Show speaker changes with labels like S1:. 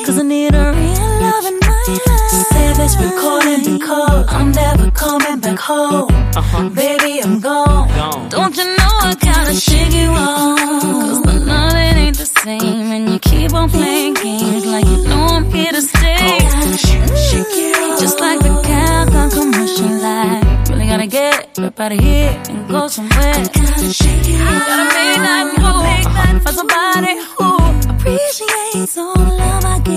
S1: 'cause I need a real love in my life. Say this recording because I'm never coming back home. Baby, I'm gone. Don't you know I gotta shake you off? 'Cause the love, it ain't the same. And you keep on playing games like you know I'm here to stay. Just like the Calgon commercial line. Really gotta get up out of here and go somewhere. Gotta make that move. Find somebody who appreciates all the love I give.